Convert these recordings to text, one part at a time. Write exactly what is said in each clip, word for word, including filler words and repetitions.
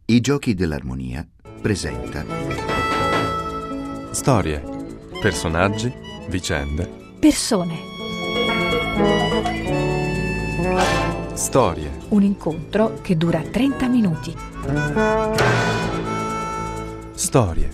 I Giochi dell'Armonia presenta Storie, personaggi, vicende, persone. Storie. Un incontro che dura trenta minuti. Storie.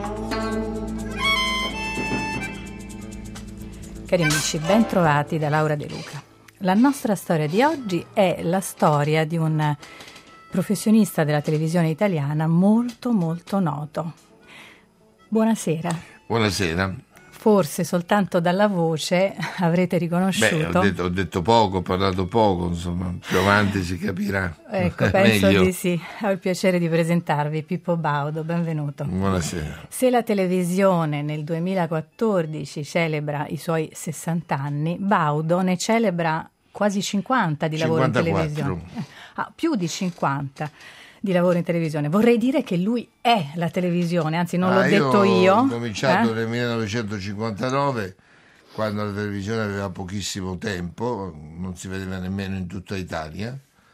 Cari amici, ben trovati da Laura De Luca. La nostra storia di oggi è la storia di un professionista della televisione italiana molto molto noto. Buonasera. Buonasera. Forse soltanto dalla voce avrete riconosciuto. Beh, ho detto, ho detto poco, ho parlato poco, insomma, più avanti si capirà. Ecco, penso meglio. di sì. Ho il piacere di presentarvi Pippo Baudo, benvenuto. Buonasera. Se la televisione nel duemilaquattordici celebra i suoi sessanta anni, Baudo ne celebra quasi cinquanta di lavoro in cinquantaquattro. televisione. Ah, più di cinquanta di lavoro in televisione. Vorrei dire che lui è la televisione, anzi non Ah, l'ho detto io. Ho cominciato eh? nel millenovecentocinquantanove, quando la televisione aveva pochissimo tempo, non si vedeva nemmeno in tutta Italia,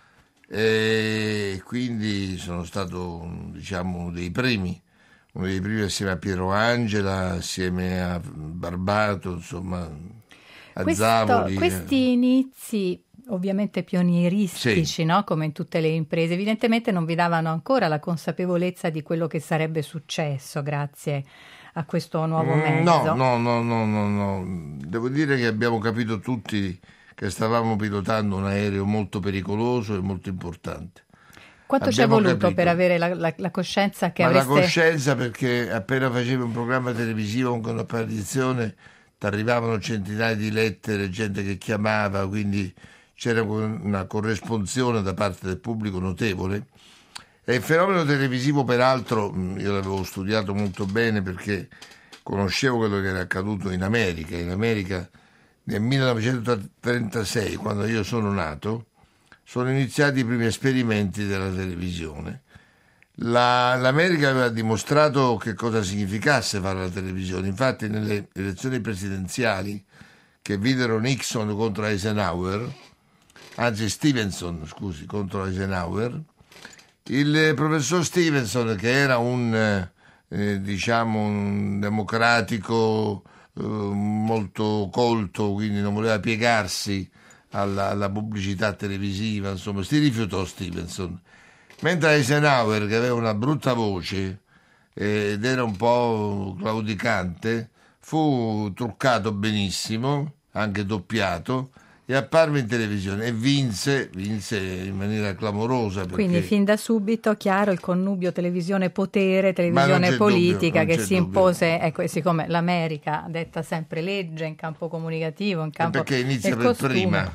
e quindi sono stato, diciamo, uno dei primi, uno dei primi assieme a Piero Angela, assieme a Barbato, insomma, a Questo- Zavoli. Questi inizi ovviamente pionieristici, Sì. no? Come in tutte le imprese, evidentemente non vi davano ancora la consapevolezza di quello che sarebbe successo grazie a questo nuovo Mm, mezzo. No, no, no, no, no, no. Devo dire che abbiamo capito tutti che stavamo pilotando un aereo molto pericoloso e molto importante. Quanto ci è Abbiamo voluto capito. per avere la, la- la coscienza che Ma avreste... la coscienza, perché appena facevi un programma televisivo con un'apparizione ti arrivavano centinaia di lettere, gente che chiamava, quindi c'era una corresponsione da parte del pubblico notevole. E il fenomeno televisivo, peraltro, mh, io l'avevo studiato molto bene perché conoscevo quello che era accaduto in America. In America nel millenovecentotrentasei, quando io sono nato, sono iniziati i primi esperimenti della televisione. La- L'America aveva dimostrato che cosa significasse fare la televisione. Infatti, nelle elezioni presidenziali che videro Nixon contro Eisenhower, anzi Stevenson, scusi, contro Eisenhower, il professor Stevenson, che era un eh, eh, diciamo un democratico eh, molto colto, quindi non voleva piegarsi alla, alla pubblicità televisiva, insomma, si rifiutò Stevenson. Mentre Eisenhower, che aveva una brutta voce eh, ed era un po' claudicante, fu truccato benissimo, anche doppiato, e apparve in televisione e vinse, vinse in maniera clamorosa. Perché... Quindi fin da subito chiaro il connubio televisione-potere, Ma non televisione c'è politica dubbio, non che c'è si dubbio. impose, ecco, e siccome l'America detta sempre legge in campo comunicativo, in campo perché inizia del per costume. prima.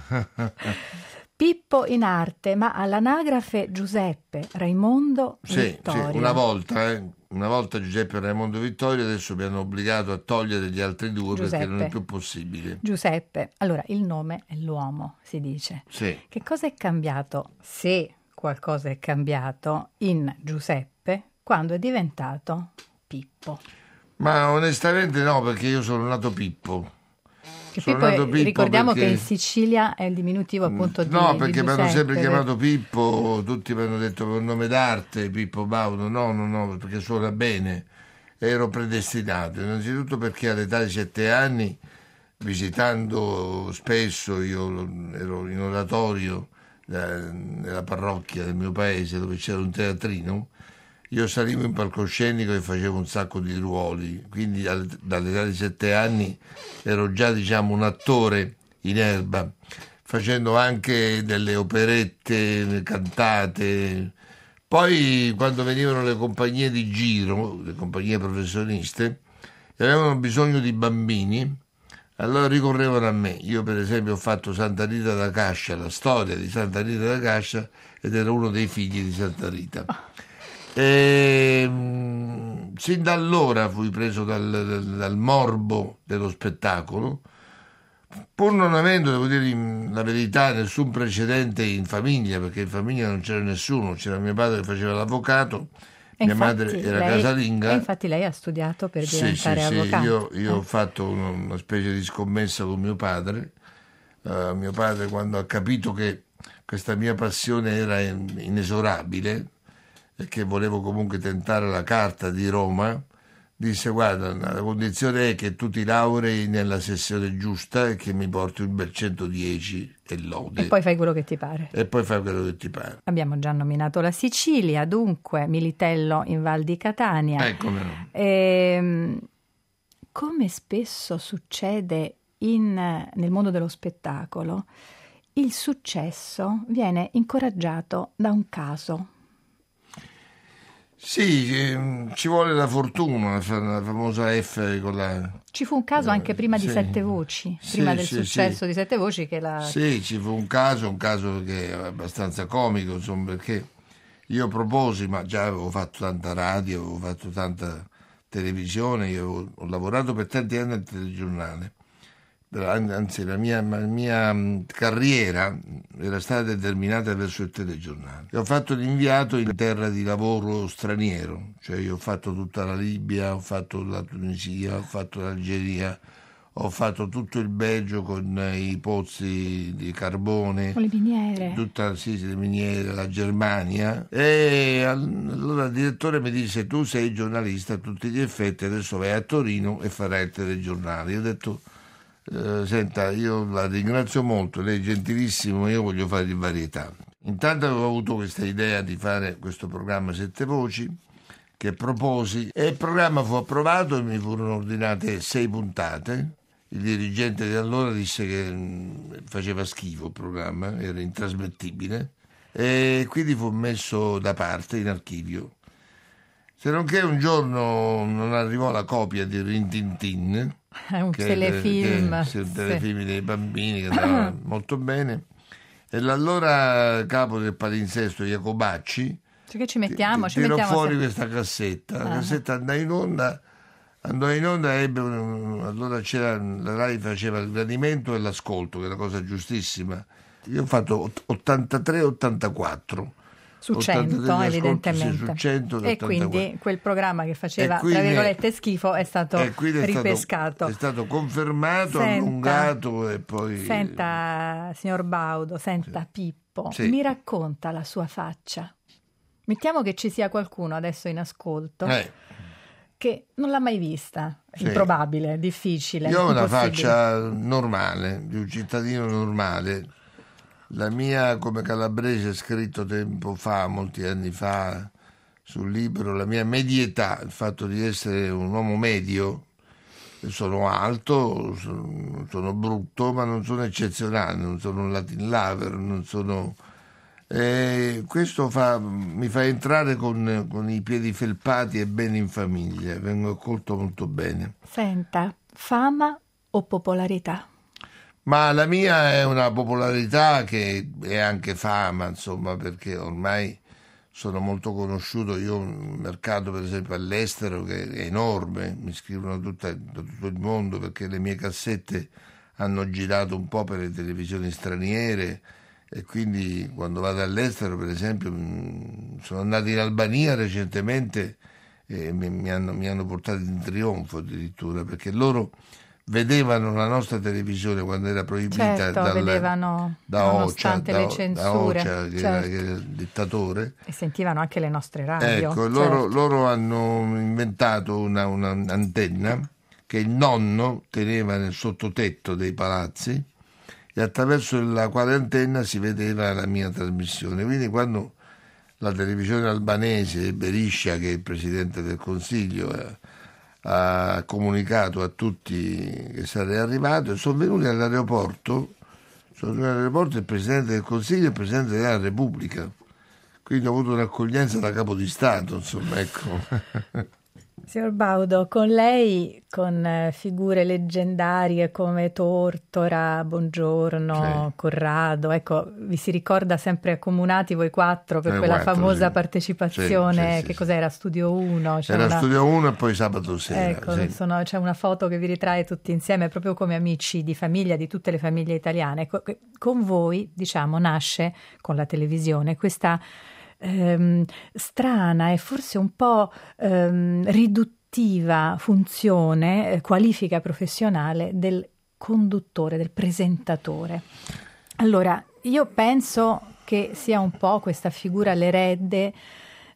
Pippo in arte, ma all'anagrafe Giuseppe Raimondo Sì, sì, Vittorio. una volta, eh, una volta Giuseppe Raimondo Vittorio, adesso mi hanno obbligato a togliere gli altri due Giuseppe. perché non è più possibile. Giuseppe, allora il nome è l'uomo, si dice. Sì. Che cosa è cambiato, se qualcosa è cambiato, in Giuseppe quando è diventato Pippo? Ma onestamente no, perché io sono nato Pippo. Che Sono Pippo è- nato Pippo ricordiamo perché- che in Sicilia è il diminutivo appunto di No, di perché mi hanno Giuseppe, sempre vero? chiamato Pippo, tutti mi hanno detto per un nome d'arte, Pippo Baudo. No, no, no, perché suona bene, ero predestinato. Innanzitutto perché all'età di sette anni, visitando spesso, io ero in oratorio eh, nella parrocchia del mio paese dove c'era un teatrino, io salivo in palcoscenico e facevo un sacco di ruoli, quindi al- dall'età di sette anni ero già, diciamo, un attore in erba, facendo anche delle operette cantate. Poi quando venivano le compagnie di giro, le compagnie professioniste, e avevano bisogno di bambini, allora ricorrevano a me. Io per esempio ho fatto Santa Rita da Cascia, la storia di Santa Rita da Cascia, ed ero uno dei figli di Santa Rita. E, mm, sin da allora fui preso dal, dal- dal morbo dello spettacolo, pur non avendo, devo dire in- la verità, nessun precedente in famiglia, perché in famiglia non c'era nessuno, c'era mio padre che faceva l'avvocato, E mia infatti madre era lei- casalinga. E infatti lei ha studiato per Sì, diventare sì, sì, avvocato. io, io Eh. ho fatto una, una specie di scommessa con mio padre. Eh, mio padre, quando ha capito che questa mia passione era in- inesorabile, e che volevo comunque tentare la carta di Roma, disse: guarda, la condizione è che tu ti laurei nella sessione giusta e che mi porti un bel centodieci e lode. E poi fai quello che ti pare. E poi fai quello che ti pare. Abbiamo già nominato la Sicilia, dunque Militello in Val di Catania. Eh, come no. Ehm, come spesso succede in, nel mondo dello spettacolo, il successo viene incoraggiato da un caso. Sì, ehm, ci vuole la fortuna, la famosa F con la... Ci fu un caso anche prima sì. di Sette Voci, Sì, prima del sì, successo sì. di Sette Voci che la... Sì, ci fu un caso, un caso che è abbastanza comico, insomma, perché io proposi, ma già avevo fatto tanta radio, avevo fatto tanta televisione, io ho, ho lavorato per tanti anni al telegiornale. Anzi, la mia, la mia carriera era stata determinata verso il telegiornale. Io ho fatto l'inviato in terra di lavoro straniero, cioè io ho fatto tutta la Libia, ho fatto la Tunisia, ho fatto l'Algeria, ho fatto tutto il Belgio con i pozzi di carbone, con le miniere, tutta sì, le miniere, la Germania. E allora il direttore mi disse: tu sei giornalista a tutti gli effetti, adesso vai a Torino e farai il telegiornale. Io ho detto: Uh, senta, io la ringrazio molto, lei è gentilissimo, io voglio fare di varietà. Intanto avevo avuto questa idea di fare questo programma Sette Voci, che proposi, e il programma fu approvato e mi furono ordinate sei puntate. Il dirigente di allora disse che mh, faceva schifo il programma, era intrasmettibile, e quindi fu messo da parte in archivio. Se non che un giorno non arrivò la copia di Rin Tin Tin, è un che telefilm, che, sì, un telefilm sì. dei bambini che andava molto bene, e l'allora capo del palinsesto Jacobacci, cioè che ci mettiamo, ti, ci tirò mettiamo fuori se... questa cassetta, la ah. cassetta andò in onda, andò in onda ebbe un, allora c'era, la Rai faceva il gradimento e l'ascolto, che è una cosa giustissima. Io ho fatto ottantatré ottantaquattro su cento evidentemente, sì, su cento, e quindi quel programma che faceva quindi, tra virgolette schifo è stato è ripescato, stato, è stato confermato, senta, allungato e poi... Senta signor Baudo, senta sì. Pippo, sì. mi racconta la sua faccia. Mettiamo che ci sia qualcuno adesso in ascolto eh. che non l'ha mai vista, sì. Improbabile, difficile. Io ho una faccia normale, di un cittadino normale. La mia, come Calabrese, scritto tempo fa, molti anni fa, sul libro, la mia medietà, il fatto di essere un uomo medio, sono alto, sono, sono brutto, ma non sono eccezionale, non sono un Latin lover, non sono... Eh, questo fa, mi fa entrare con, con i piedi felpati e bene in famiglia, vengo accolto molto bene. Senta, fama o popolarità? Ma la mia è una popolarità che è anche fama, insomma, perché ormai sono molto conosciuto. Io ho un mercato, per esempio, all'estero che è enorme, mi scrivono tutta, da tutto il mondo, perché le mie cassette hanno girato un po' per le televisioni straniere, e quindi quando vado all'estero, per esempio, sono andato in Albania recentemente e mi, mi, hanno, mi hanno portato in trionfo addirittura, perché loro vedevano la nostra televisione quando era proibita, certo, dal, vedevano, da Ocia, le da, censure, da Ocia, che, certo. era, che era il dittatore, e sentivano anche le nostre radio. Ecco, certo. loro, loro hanno inventato una, una antenna che il nonno teneva nel sottotetto dei palazzi, e attraverso la quale antenna si vedeva la mia trasmissione. Quindi quando la televisione albanese, Berisha, che è il presidente del Consiglio, eh, ha comunicato a tutti che sarei arrivato, e sono venuti all'aeroporto, sono venuti all'aeroporto il Presidente del Consiglio e il Presidente della Repubblica, quindi ho avuto un'accoglienza da capo di Stato, insomma, ecco. Signor Baudo, con lei, con figure leggendarie come Tortora, Bongiorno, sì. Corrado, ecco, vi si ricorda sempre accomunati voi quattro per eh, quella quattro, famosa sì. partecipazione, sì, sì, che sì, cos'era? Studio uno? Era una... Studio uno e poi Sabato Sera. Ecco, sì. sono, c'è una foto che vi ritrae tutti insieme, proprio come amici di famiglia, di tutte le famiglie italiane. Con voi, diciamo, nasce, con la televisione, questa... Ehm, strana e forse un po' ehm, riduttiva funzione, eh, qualifica professionale del conduttore, del presentatore. Allora, io penso che sia un po' questa figura l'erede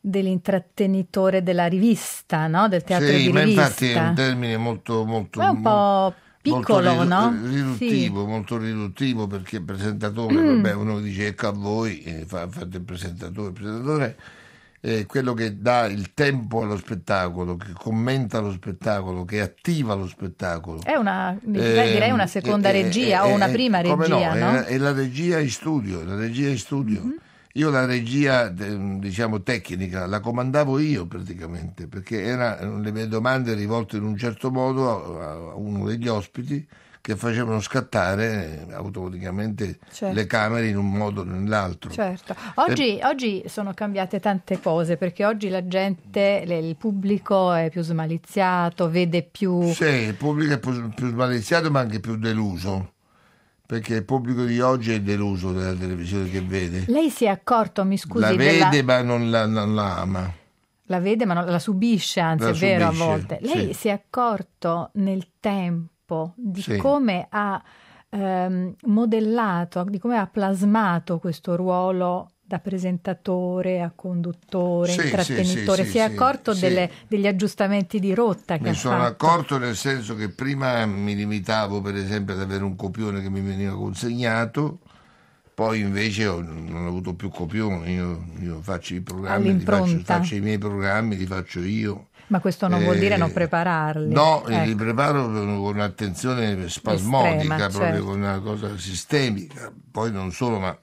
dell'intrattenitore della rivista, no? Del teatro sì, di ma rivista. Infatti è un termine molto molto è un po' piccolo, molto no? riduttivo, sì. molto riduttivo, perché il presentatore, mm. vabbè, uno dice ecco a voi, eh, fa, fate il presentatore, il presentatore è quello che dà il tempo allo spettacolo, che commenta lo spettacolo, che attiva lo spettacolo. È una, direi una seconda eh, regia eh, o una prima come regia, no? no? È, è la regia in studio, la regia in studio. Mm-hmm. Io la regia, diciamo, tecnica la comandavo io praticamente, perché erano le mie domande rivolte in un certo modo a, a uno degli ospiti, che facevano scattare automaticamente certo. le camere in un modo o nell'altro. Certo. Oggi, e... oggi sono cambiate tante cose, perché oggi la gente, il pubblico è più smaliziato, vede più... Sì, il pubblico è più, più smaliziato, ma anche più deluso, perché il pubblico di oggi è deluso dalla televisione che vede. Lei si è accorto, mi scusi... La vede della... ma non la, non la ama. La vede ma non la subisce, anzi la è vero subisce, a volte. Lei sì. si è accorto nel tempo di sì. come ha ehm, modellato, di come ha plasmato questo ruolo da presentatore a conduttore, sì, intrattenitore, sì, sì, si è sì, accorto sì. delle, degli aggiustamenti di rotta che mi ha sono fatto. accorto, nel senso che prima mi limitavo per esempio ad avere un copione che mi veniva consegnato, poi invece ho, non ho avuto più copioni, io, io faccio i programmi, li faccio, faccio i miei programmi, li faccio io. Ma questo non eh, vuol dire non prepararli. No, ecco. li preparo con un'attenzione spasmodica, estrema, proprio certo. con una cosa sistemica. Poi non solo, ma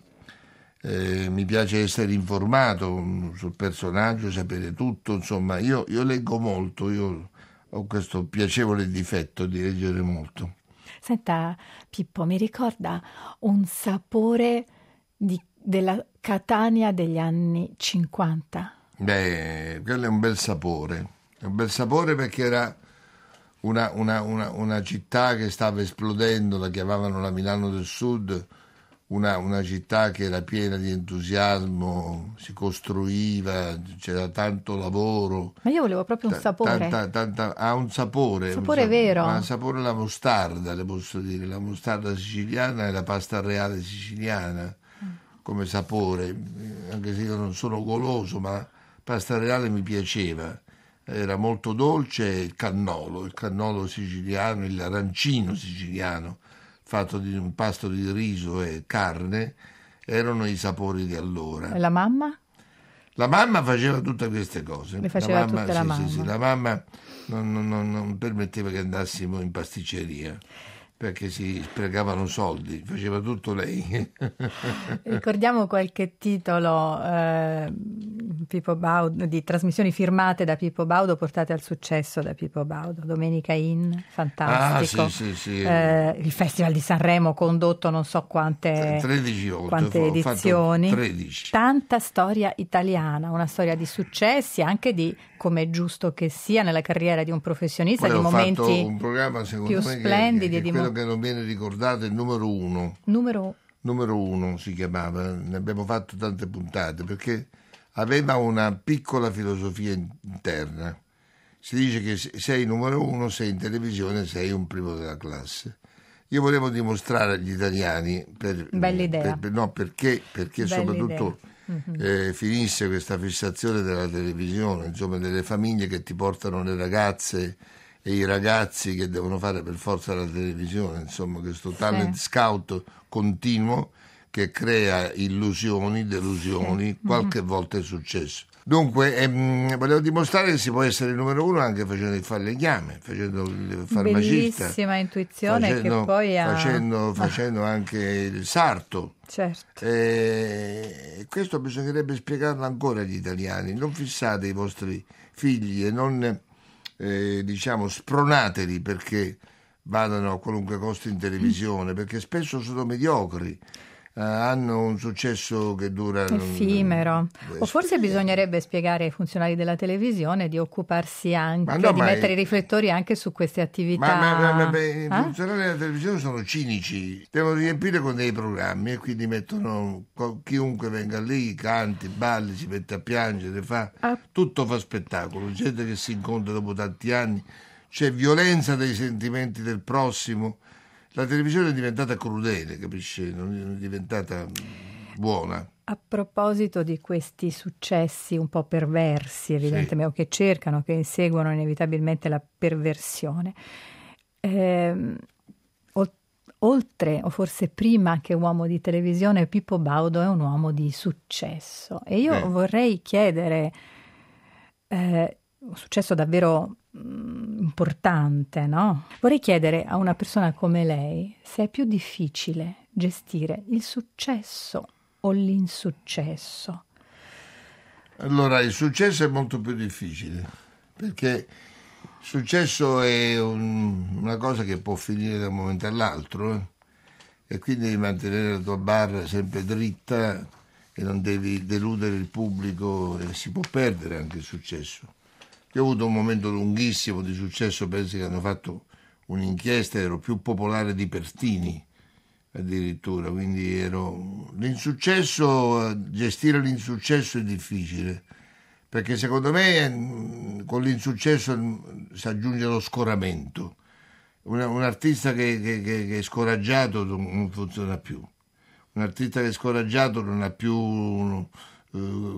eh, mi piace essere informato sul personaggio, sapere tutto. Insomma, io, io leggo molto, io ho questo piacevole difetto di leggere molto. Senta, Pippo, mi ricorda un sapore di, della Catania degli anni cinquanta? Beh, quello è un bel sapore. È un bel sapore perché era una, una, una, una città che stava esplodendo, la chiamavano la Milano del Sud, una, una città che era piena di entusiasmo, si costruiva, c'era tanto lavoro. Ma io volevo proprio un sapore. Tanta, tanta, ha un sapore. Sapore un, vero. Ha un sapore la mostarda, le posso dire, la mostarda siciliana e la pasta reale siciliana mm. come sapore, anche se io non sono goloso, ma pasta reale mi piaceva. Era molto dolce, il cannolo, il cannolo siciliano, l'arancino siciliano, fatto di un pasto di riso e carne, erano i sapori di allora. E la mamma? La mamma faceva tutte queste cose. Le faceva la mamma, tutte sì, la mamma. Sì, sì, la mamma non, non, non permetteva che andassimo in pasticceria, perché si sprecavano soldi, faceva tutto lei. Ricordiamo qualche titolo eh, Pippo Baudo, di trasmissioni firmate da Pippo Baudo, portate al successo da Pippo Baudo. Domenica In, fantastico. Ah, sì, sì, sì. Eh, il Festival di Sanremo, condotto non so quante, tredici volte, quante edizioni. tredici. Tanta storia italiana, una storia di successi, anche di, come è giusto che sia nella carriera di un professionista, Poi di ho momenti fatto un programma, secondo più me, splendidi. Che, che di quello mo- che non viene ricordato è il numero uno. Numero Numero uno si chiamava, ne abbiamo fatto tante puntate, perché aveva una piccola filosofia interna. Si dice che se sei numero uno, sei in televisione, sei un primo della classe. Io volevo dimostrare agli italiani, per, bella idea. Per, per, no, perché, perché bella soprattutto mm-hmm. eh, finisse questa fissazione della televisione, insomma, delle famiglie che ti portano le ragazze e i ragazzi che devono fare per forza la televisione, insomma, questo talent sì. scout continuo che crea illusioni, delusioni, sì. qualche mm-hmm. volta è successo. Dunque, ehm, volevo dimostrare che si può essere il numero uno anche facendo il falegname, facendo il farmacista. Bellissima intuizione facendo, che poi ha... Facendo, facendo anche il sarto. Certo. E questo bisognerebbe spiegarlo ancora agli italiani. Non fissate i vostri figli e non... Eh, diciamo spronateli perché vadano a qualunque costo in televisione, perché spesso sono mediocri, eh, hanno un successo che dura effimero. Eh, o forse bisognerebbe spiegare ai funzionari della televisione di occuparsi anche no, di mettere è... i riflettori anche su queste attività. Ma, ma, ma, ma beh, eh? i funzionari della televisione sono cinici, devono riempire con dei programmi e quindi mettono chiunque venga lì, canti, balli, si mette a piangere, fa ah. tutto fa spettacolo, gente che si incontra dopo tanti anni, c'è violenza dei sentimenti del prossimo. La televisione è diventata crudele, capisci? Non è diventata buona. A proposito di questi successi un po' perversi, evidentemente, o che cercano, che inseguono inevitabilmente la perversione, ehm, o- oltre o forse prima che uomo di televisione, Pippo Baudo è un uomo di successo. E io Eh. vorrei chiedere, eh, un successo davvero mm, importante, no? Vorrei chiedere a una persona come lei se è più difficile gestire il successo o l'insuccesso. Allora, il successo è molto più difficile, perché il successo è un- una cosa che può finire da un momento all'altro, eh? E quindi devi mantenere la tua barra sempre dritta e non devi deludere il pubblico, e si può perdere anche il successo. Io ho avuto un momento lunghissimo di successo, penso che hanno fatto un'inchiesta, ero più popolare di Pertini addirittura, quindi ero l'insuccesso, gestire l'insuccesso è difficile, perché secondo me mh, con l'insuccesso mh, si aggiunge lo scoramento. Un, un artista che, che, che, che è scoraggiato non, non funziona più. Un artista che è scoraggiato non ha più uno, eh,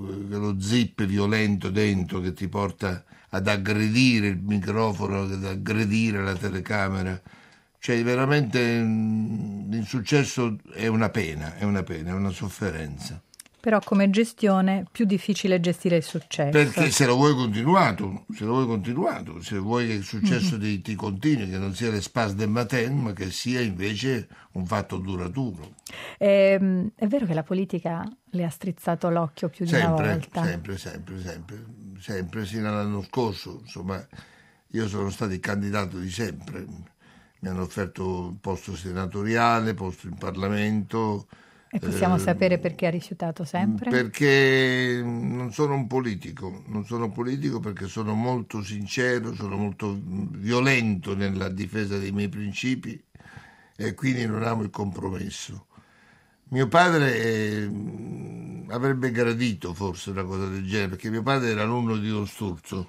lo zip violento dentro che ti porta ad aggredire il microfono, ad aggredire la telecamera. Cioè veramente mh, l'insuccesso è una pena, è una pena, è una sofferenza. Però come gestione più difficile gestire il successo. Perché se lo vuoi continuato, se lo vuoi continuato, se vuoi che il successo Mm-hmm. ti, ti continui, che non sia l'espace del matin, ma che sia invece un fatto duraturo. Ehm, è vero che la politica le ha strizzato l'occhio più di Sempre, una volta. sempre, sempre, sempre, sempre, sino all'anno scorso. Insomma, io sono stato il candidato di sempre. Mi hanno offerto un posto senatoriale, posto in Parlamento. E possiamo eh, sapere perché ha rifiutato sempre? Perché non sono un politico, non sono politico perché sono molto sincero, sono molto violento nella difesa dei miei principi e quindi non amo il compromesso. Mio padre eh, avrebbe gradito forse una cosa del genere, perché mio padre era alunno di Don Sturzo,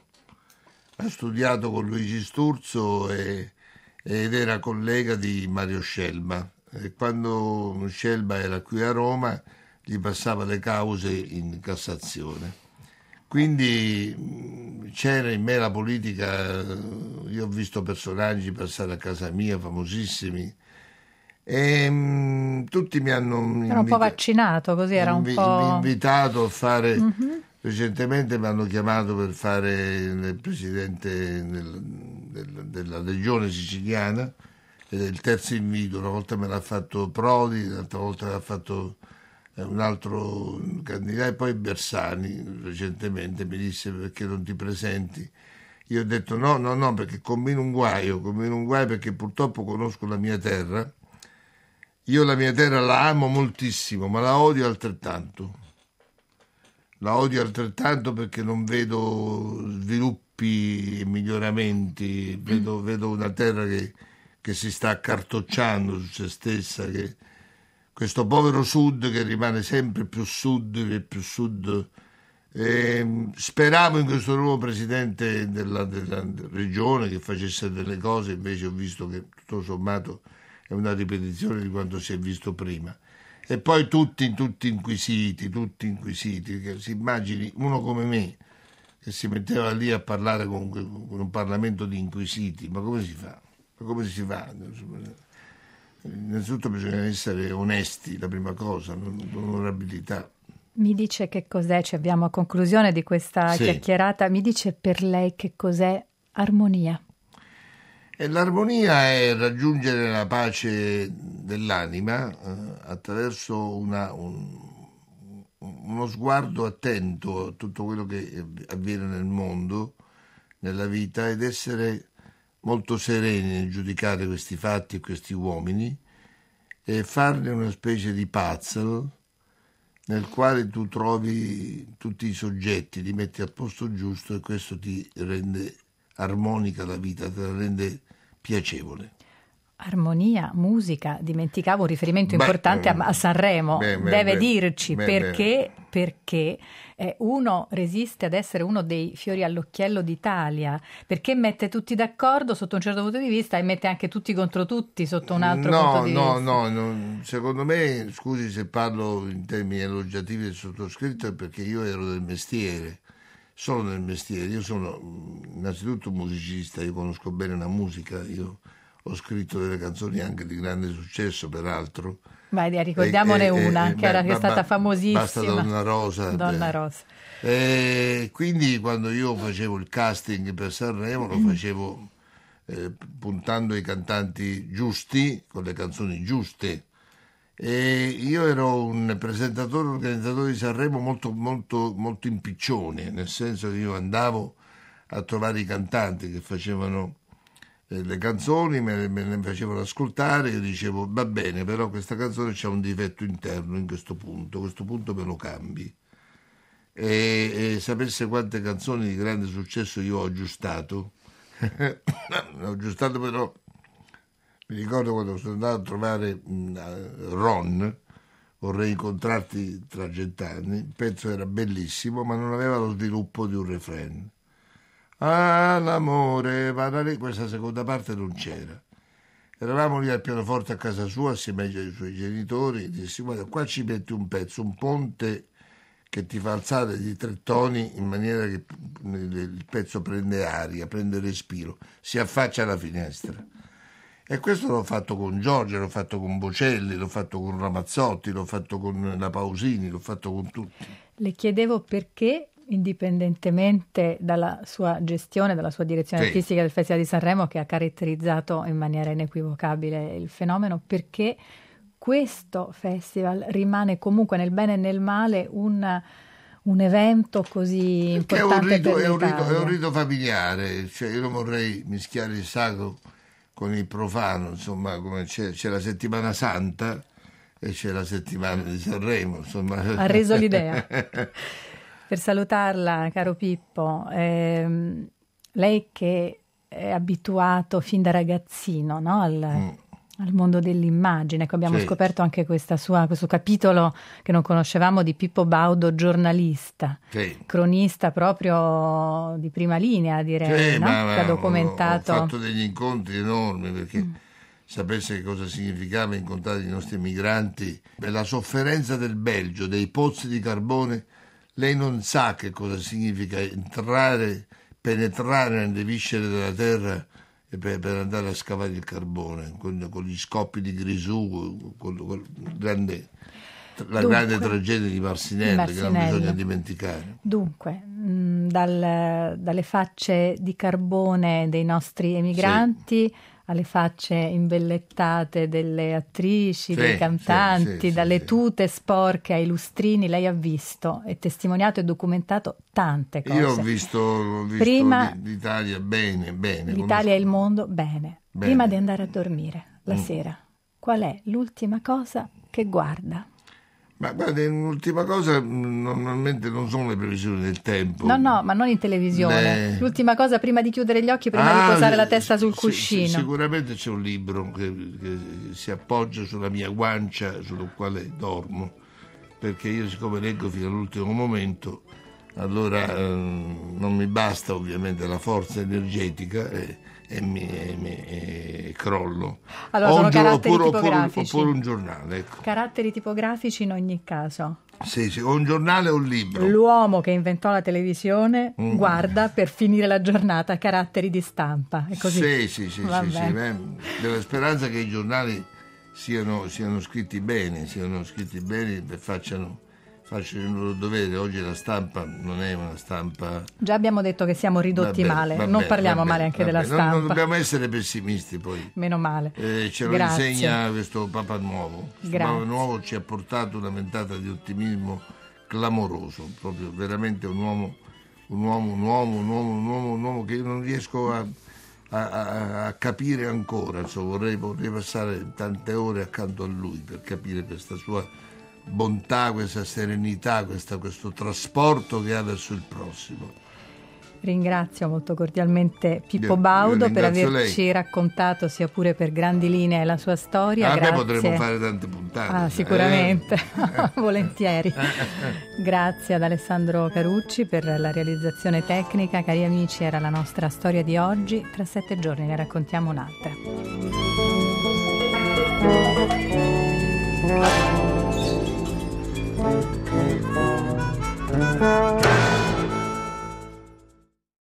ha studiato con Luigi Sturzo e, ed era collega di Mario Scelba. E quando Scelba era qui a Roma gli passava le cause in Cassazione. Quindi c'era in me la politica, io ho visto personaggi passare a casa mia famosissimi e mh, tutti mi hanno Era un invita- po' vaccinato, così era un invi- po'... invitato a fare. Mhm. Recentemente mi hanno chiamato per fare il presidente del- del- della regione siciliana ed è il terzo invito. Una volta me l'ha fatto Prodi, l'altra volta l'ha fatto eh, un altro candidato e poi Bersani recentemente mi disse perché non ti presenti. Io ho detto no, no, no, perché combino un guaio, combino un guaio perché purtroppo conosco la mia terra. Io la mia terra la amo moltissimo, ma la odio altrettanto. La odio altrettanto perché non vedo sviluppi e miglioramenti, vedo, vedo una terra che, che si sta accartocciando su se stessa, che questo povero sud che rimane sempre più sud e più sud. E speravo in questo nuovo presidente della, della regione che facesse delle cose, invece ho visto che tutto sommato è una ripetizione di quanto si è visto prima. E poi tutti, tutti inquisiti, tutti inquisiti, che si immagini uno come me che si metteva lì a parlare con, con un Parlamento di inquisiti, ma come si fa? Ma come si fa? Innanzitutto bisogna essere onesti, la prima cosa, l'onorabilità. Mi dice che cos'è, ci abbiamo a conclusione di questa Sì. chiacchierata, mi dice per lei che cos'è armonia. E l'armonia è raggiungere la pace dell'anima eh, attraverso una, un, uno sguardo attento a tutto quello che avviene nel mondo, nella vita, ed essere molto sereni nel giudicare questi fatti e questi uomini e farne una specie di puzzle nel quale tu trovi tutti i soggetti, li metti al posto giusto e questo ti rende armonica la vita, te la rende piacevole. armonia, musica, dimenticavo un riferimento Beh, importante a, a Sanremo, beh, beh, deve beh, dirci beh, perché, perché eh, uno resiste ad essere uno dei fiori all'occhiello d'Italia, perché mette tutti d'accordo sotto un certo punto di vista e mette anche tutti contro tutti sotto un altro no, punto di no, vista. No, no, secondo me, scusi se parlo in termini elogiativi del sottoscritto, è perché io ero del mestiere, sono del mestiere, io sono innanzitutto musicista, io conosco bene la musica, io ho scritto delle canzoni anche di grande successo, peraltro. Vai, ricordiamone e, una, e, che, era, beh, che è stata ba, famosissima. Basta Donna Rosa. Donna Rosa. E quindi quando io facevo il casting per Sanremo lo facevo eh, puntando ai cantanti giusti, con le canzoni giuste. E io ero un presentatore, organizzatore di Sanremo molto, molto, molto impiccione, nel senso che io andavo a trovare i cantanti che facevano le canzoni, me, me le facevano ascoltare, io dicevo va bene, però questa canzone c'ha un difetto interno in questo punto, questo punto me lo cambi. E, e sapesse quante canzoni di grande successo io ho aggiustato. Ho aggiustato, però mi ricordo quando sono andato a trovare Ron, Vorrei incontrarti tra cent'anni, il pezzo era bellissimo ma non aveva lo sviluppo di un refrain. Ah, l'amore, vada lì, questa seconda parte non c'era. Eravamo lì al pianoforte a casa sua assieme ai suoi genitori e dissi guarda, qua ci metti un pezzo, un ponte che ti fa alzare di tre toni in maniera che il pezzo prende aria, prende respiro, si affaccia alla finestra. E questo l'ho fatto con Giorgia, l'ho fatto con Bocelli, l'ho fatto con Ramazzotti, l'ho fatto con la Pausini, l'ho fatto con tutti. Le chiedevo perché, indipendentemente dalla sua gestione, dalla sua direzione sì. artistica del Festival di Sanremo, che ha caratterizzato in maniera inequivocabile il fenomeno, perché questo festival rimane comunque nel bene e nel male un, un evento così importante è un rito, per è un l'Italia. rito, è un rito familiare, cioè io non vorrei mischiare il sacro con il profano, insomma, come c'è, c'è la settimana santa e c'è la settimana di Sanremo, insomma. Ha reso l'idea. Per salutarla, caro Pippo, ehm, lei che è abituato fin da ragazzino, no, al, mm. al mondo dell'immagine, ecco, abbiamo sì. scoperto anche questa sua, questo capitolo che non conoscevamo di Pippo Baudo, giornalista, sì. cronista proprio di prima linea, direi, sì, no? ma, che ha documentato. Ho fatto degli incontri enormi perché mm. sapesse che cosa significava incontrare i nostri migranti, la sofferenza del Belgio, dei pozzi di carbone. Lei non sa che cosa significa entrare, penetrare nelle viscere della terra per, per andare a scavare il carbone, con, con gli scoppi di Grisù, con, con grande, la Dunque, grande tragedia di Marcinelle, Marcinelle, che non bisogna dimenticare. Dunque, mh, dal, dalle facce di carbone dei nostri emigranti, sì. alle facce imbellettate delle attrici, sì, dei cantanti, sì, sì, dalle sì, tute sporche ai lustrini, lei ha visto e testimoniato e documentato tante cose. Io ho visto, ho visto Prima, l'Italia bene, bene. L'Italia e il mondo bene. bene. Prima di andare a dormire la mm. sera, qual è l'ultima cosa che guarda? Ma guarda, l'ultima cosa normalmente non sono le previsioni del tempo. No, no, ma non in televisione. Le... L'ultima cosa prima di chiudere gli occhi, prima ah, di posare la testa sul cuscino. Sì, sicuramente c'è un libro che, che si appoggia sulla mia guancia, sul quale dormo, perché io siccome leggo fino all'ultimo momento, allora eh, non mi basta ovviamente la forza energetica e, e mi e, mi, e crollo. Allora, sono un, caratteri oppure, tipografici. Oppure, oppure un giornale, ecco. Caratteri tipografici in ogni caso. Sì, sì, o un giornale o un libro. L'uomo che inventò la televisione mm. guarda per finire la giornata caratteri di stampa. È così. Sì, sì, sì, sì, sì. Della speranza che i giornali siano, siano scritti bene, siano scritti bene e facciano faccio il loro dovere. Oggi la stampa non è una stampa. Già abbiamo detto che siamo ridotti bene, male, bene, non parliamo bene, male anche bene. della Non, stampa. non dobbiamo essere pessimisti poi. Meno male. Eh, ce lo Grazie. insegna questo Papa Nuovo. Questo Papa Nuovo ci ha portato una ventata di ottimismo clamoroso, proprio veramente un uomo, un uomo, un uomo, un uomo, un uomo, un uomo che io non riesco a, a, a, a capire ancora. Insomma, vorrei, vorrei passare tante ore accanto a lui per capire questa sua bontà, questa serenità, questa, questo trasporto che ha verso il prossimo. Ringrazio molto cordialmente Pippo Io- Baudo io per ringrazio averci lei. raccontato, sia pure per grandi linee, la sua storia. A me Grazie. potremmo fare tante puntate. Ah, cioè, sicuramente, eh. volentieri. Grazie ad Alessandro Carucci per la realizzazione tecnica. Cari amici, era la nostra storia di oggi. Tra sette giorni ne raccontiamo un'altra.